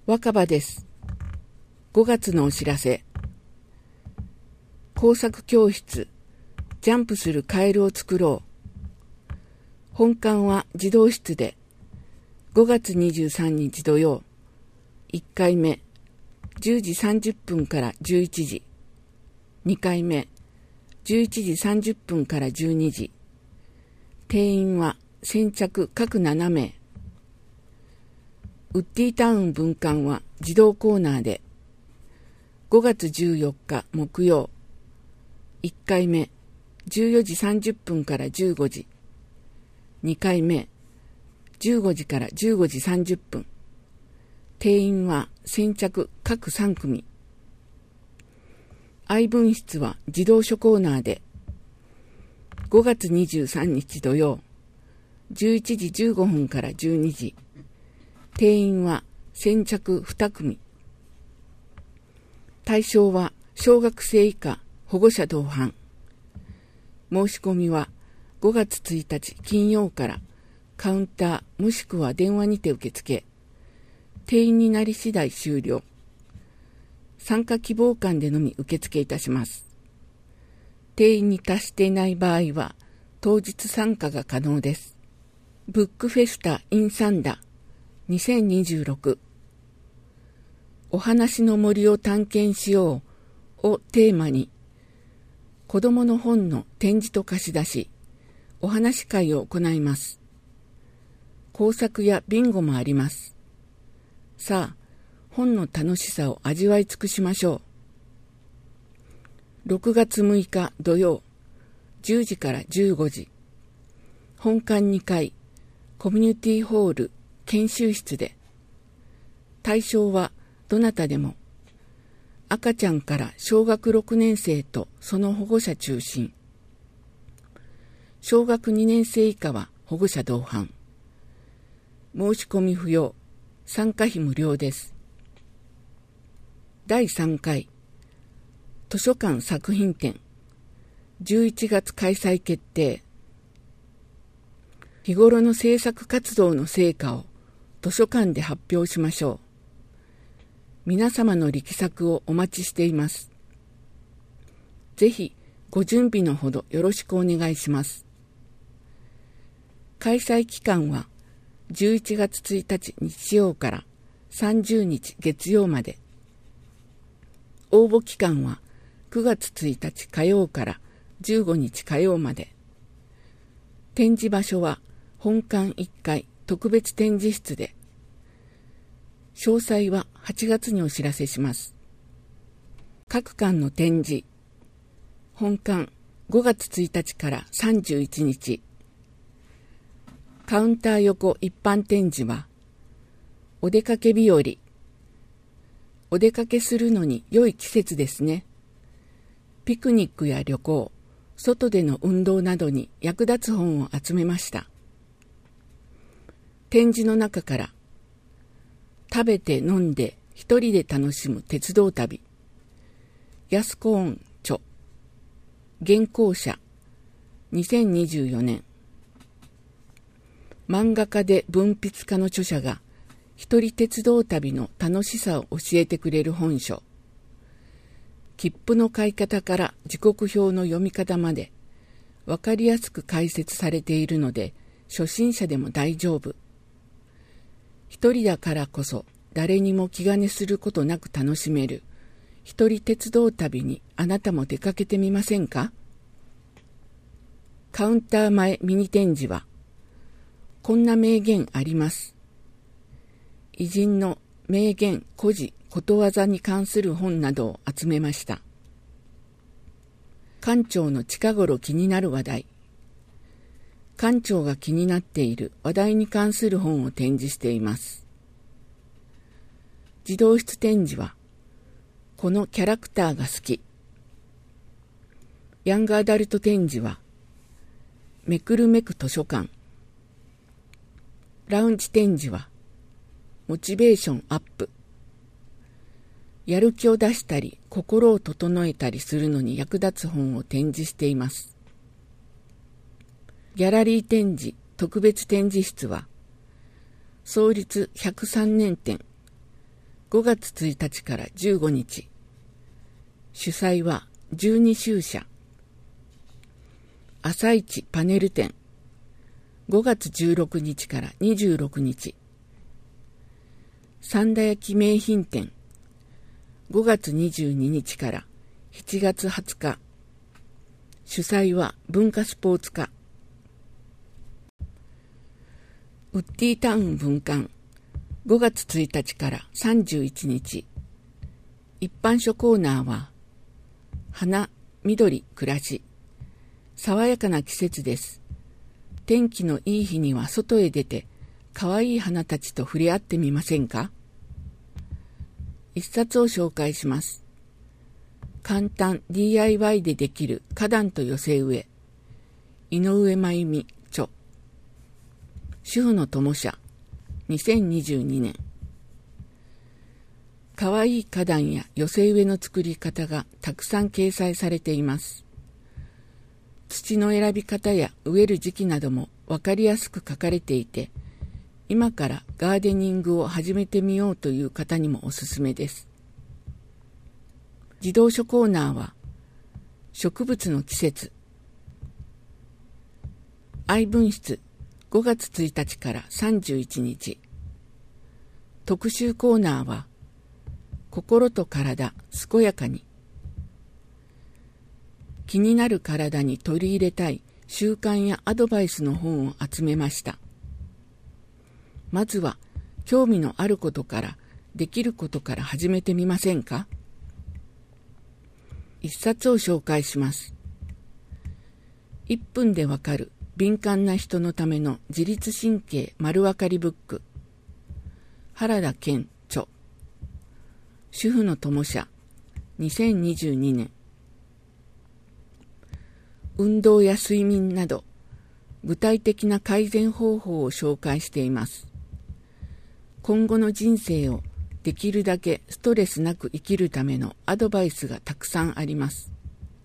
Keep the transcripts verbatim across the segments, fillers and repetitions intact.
若葉です。ごがつのお知らせ。工作教室、ジャンプするカエルを作ろう。本館は児童室で、ごがつにじゅうさんにち土曜、いっかいめ、じゅうじさんじゅっぷんからじゅういちじ、にかいめ、じゅういちじさんじゅっぷんからじゅうにじ、定員は先着各ななめい。ウッディタウン分館は児童コーナーで、ごがつじゅうよっか木曜、いっかいめ、じゅうよじさんじゅっぷんからじゅうごじ、にかいめ、じゅうごじからじゅうごじさんじゅっぷん、定員は先着各さんくみ。愛分室は児童書コーナーで、ごがつにじゅうさんにち土曜、じゅういちじじゅうごふんからじゅうにじ、定員は先着にくみ。対象は小学生以下保護者同伴。申し込みはごがつついたち金曜からカウンターもしくは電話にて受付。定員になり次第終了。参加希望館でのみ受付いたします。定員に達していない場合は当日参加が可能です。ブックフェスタ in サンダにせんにじゅうろく、お話の森を探検しようをテーマに、子どもの本の展示と貸し出し、お話会を行います。工作やビンゴもあります。さあ、本の楽しさを味わい尽くしましょう。ろくがつむいか土曜、じゅうじからじゅうごじ、本館にかい、コミュニティホール研修室で、対象はどなたでも、赤ちゃんから小学ろくねんせいとその保護者中心、小学にねんせい以下は保護者同伴、申し込み不要、参加費無料です。だいさんかい図書館作品展、じゅういちがつ開催決定。日頃の制作活動の成果を図書館で発表しましょう。皆様の力作をお待ちしています。ぜひご準備のほどよろしくお願いします。開催期間はじゅういちがつついたち日曜からさんじゅうにち月曜まで。応募期間はくがつついたち火曜からじゅうごにち火曜まで。展示場所は本館いっかい特別展示室で。詳細ははちがつにお知らせします。各館の展示。本館ごがつついたちからさんじゅういちにち。カウンター横一般展示は、お出かけ日和。お出かけするのに良い季節ですね。ピクニックや旅行、外での運動などに役立つ本を集めました。展示の中から、食べて飲んで一人で楽しむ鉄道旅。安子音著。原稿者。にせんにじゅうよねん。漫画家で文筆家の著者が一人鉄道旅の楽しさを教えてくれる本書。切符の買い方から時刻表の読み方までわかりやすく解説されているので初心者でも大丈夫。一人だからこそ誰にも気兼ねすることなく楽しめる一人鉄道旅にあなたも出かけてみませんか？カウンター前ミニ展示はこんな名言あります。偉人の名言、故事、ことわざに関する本などを集めました。館長の近頃気になる話題。館長が気になっている話題に関する本を展示しています。児童室展示は、このキャラクターが好き。ヤングアダルト展示は、めくるめく図書館。ラウンジ展示は、モチベーションアップ。やる気を出したり、心を整えたりするのに役立つ本を展示しています。ギャラリー展示特別展示室は、創立ひゃくさんねん展、 ごがつついたちからじゅうごにち。主催はじゅうにしゅうしゃ。朝市パネル展、ごがつじゅうろくにちからにじゅうろくにち。三田焼名品展、ごがつにじゅうににちからしちがつはつか。主催は文化スポーツ課。ウッディタウン分館、ごがつついたちからさんじゅういちにち。一般書コーナーは、花、緑、暮らし。爽やかな季節です。天気のいい日には外へ出て、かわいい花たちと触れ合ってみませんか？一冊を紹介します。簡単 ディーアイワイ でできる花壇と寄せ植え。井上真由美著。主婦の友社。にせんにじゅうにねん。かわいい花壇や寄せ植えの作り方がたくさん掲載されています。土の選び方や植える時期などもわかりやすく書かれていて、今からガーデニングを始めてみようという方にもおすすめです。児童書コーナーは、植物の季節。愛文室、ごがつついたちからさんじゅういちにち。特集コーナーは、心と体、健やかに。気になる体に取り入れたい習慣やアドバイスの本を集めました。まずは、興味のあることから、できることから始めてみませんか？一冊を紹介します。いっぷんでわかる敏感な人のための自律神経丸わかりブック。原田健著。主婦の友社。にせんにじゅうにねん。運動や睡眠など、具体的な改善方法を紹介しています。今後の人生をできるだけストレスなく生きるためのアドバイスがたくさんあります。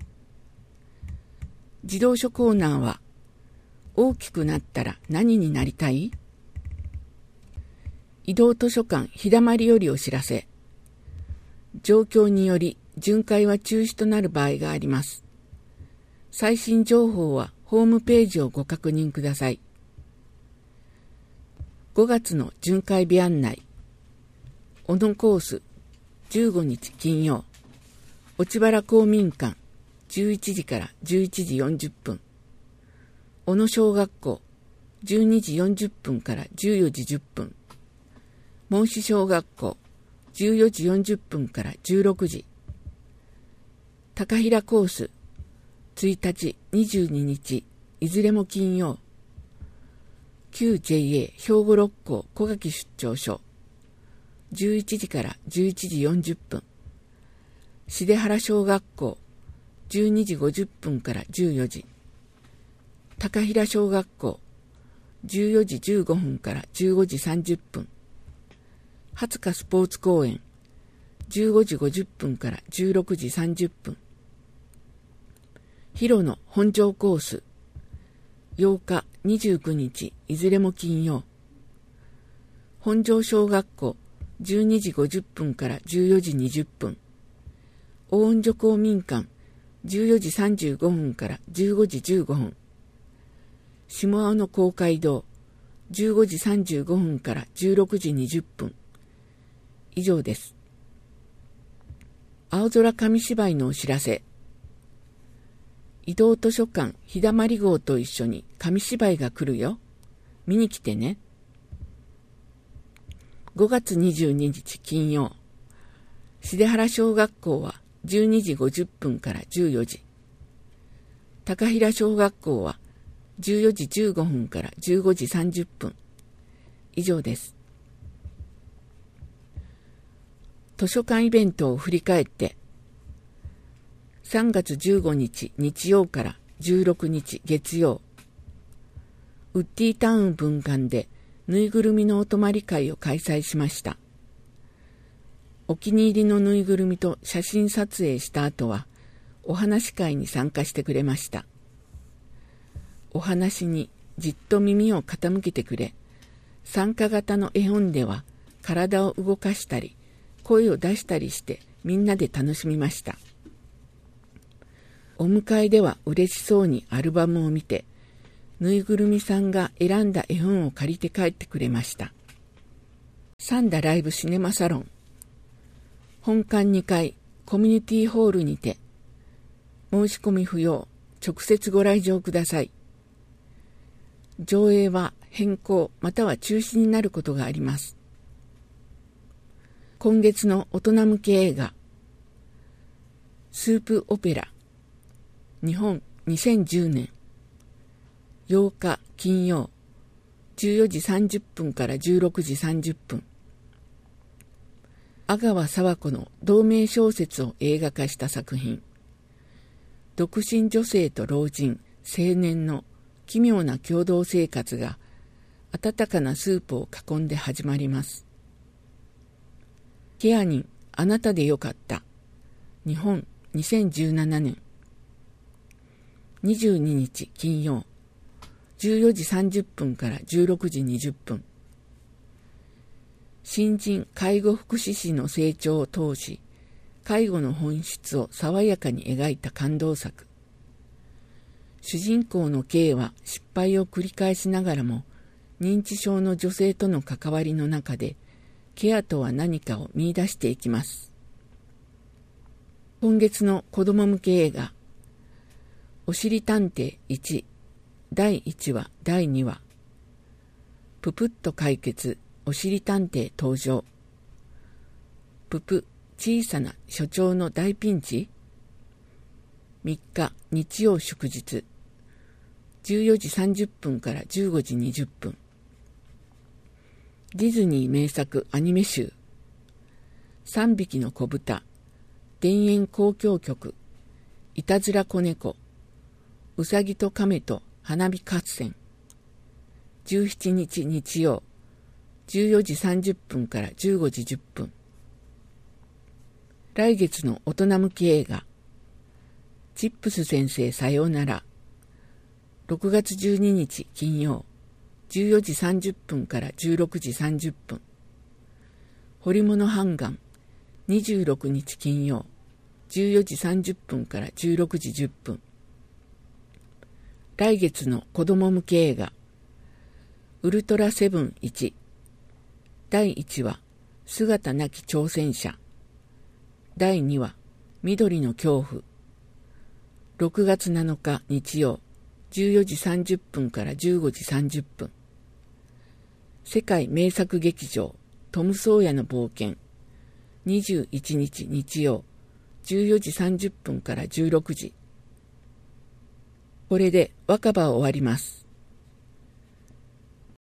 児童書コーナーは、大きくなったら何になりたい？移動図書館日だまりよりお知らせ。状況により巡回は中止となる場合があります。最新情報はホームページをご確認ください。ごがつの巡回日案内。小野コース、じゅうごにち金曜。落原公民館、じゅういちじからじゅういちじよんじゅっぷん。小野小学校、じゅうにじよんじゅっぷんからじゅうよじじゅっぷん。孟子小学校、じゅうよじよんじゅっぷんからじゅうろくじ。高平コース、ついたち、にじゅうににち、いずれも金曜。旧 ジェイエー 兵庫六甲小垣出張所、じゅういちじからじゅういちじよんじゅっぷん。重原小学校、じゅうにじごじゅっぷんからじゅうよじ。高平小学校、じゅうよじじゅうごふんからじゅうごじさんじゅっぷん。廿日スポーツ公園、じゅうごじごじゅっぷんからじゅうろくじさんじゅっぷん。広野本庄コース、ようか、にじゅうくにち、いずれも金曜。本庄小学校、じゅうにじごじゅっぷんからじゅうよじにじゅっぷん。大恩所公民館、じゅうよじさんじゅうごふんからじゅうごじじゅうごふん。下青野公会堂、じゅうごじさんじゅうごふんからじゅうろくじにじゅっぷん。以上です。青空紙芝居のお知らせ。移動図書館日だまり号と一緒に紙芝居が来るよ。見に来てね。ごがつにじゅうににち金曜。重原小学校はじゅうにじごじゅっぷんからじゅうよじ。高平小学校はじゅうよじじゅうごふんからじゅうごじさんじゅっぷん。以上です。図書館イベントを振り返って、さんがつじゅうごにち日曜からじゅうろくにち月曜、ウッディタウン分館でぬいぐるみのお泊まり会を開催しました。お気に入りのぬいぐるみと写真撮影した後は、お話し会に参加してくれました。お話にじっと耳を傾けてくれ、参加型の絵本では体を動かしたり、 声を出したりしてみんなで楽しみました。お迎えでは嬉しそうにアルバムを見て、ぬいぐるみさんが選んだ絵本を借りて帰ってくれました。サンダライブシネマサロン。本館にかいコミュニティホールにて、申し込み不要、直接ご来場ください。上映は変更または中止になることがあります。今月の大人向け映画、スープオペラ、日本にせんじゅうねん、ようか金曜、じゅうよじさんじゅっぷんからじゅうろくじさんじゅっぷん。阿川佐和子の同名小説を映画化した作品。独身女性と老人、青年の奇妙な共同生活が温かなスープを囲んで始まります。ケア人、あなたでよかった。日本にせんじゅうななねん。にじゅうににち金曜、じゅうよじさんじゅっぷんからじゅうろくじにじゅっぷん。新人介護福祉士の成長を通し、介護の本質を爽やかに描いた感動作。主人公の K は失敗を繰り返しながらも、認知症の女性との関わりの中で、ケアとは何かを見出していきます。今月の子供向け映画、おしりたんていいち、だいいちわ、だいにわ、ぷぷっと解決、おしりたんてい登場。ぷぷ、小さな所長の大ピンチ。みっか、日曜祝日、じゅうよじさんじゅっぷんからじゅうごじにじゅっぷん。ディズニー名作アニメ集、さんびきの子豚、田園交響曲、いたずら子猫、うさぎと亀と花火合戦。じゅうしちにち日曜、じゅうよじさんじゅっぷんからじゅうごじじゅっぷん。来月の大人向け映画、チップス先生さようなら。ろくがつじゅうににち金曜、じゅうよじさんじゅっぷんからじゅうろくじさんじゅっぷん。彫物半眼、にじゅうろくにち金曜、じゅうよじさんじゅっぷんからじゅうろくじじゅっぷん。来月の子供向け映画、ウルトラセブンいち、だいいちわ、姿なき挑戦者、だいにわ、緑の恐怖。ろくがつなのか日曜、じゅうよじさんじゅっぷんからじゅうごじさんじゅっぷん。世界名作劇場、トム・ソーヤの冒険。にじゅういちにち日曜、じゅうよじさんじゅっぷんからじゅうろくじ。これで若葉を終わります。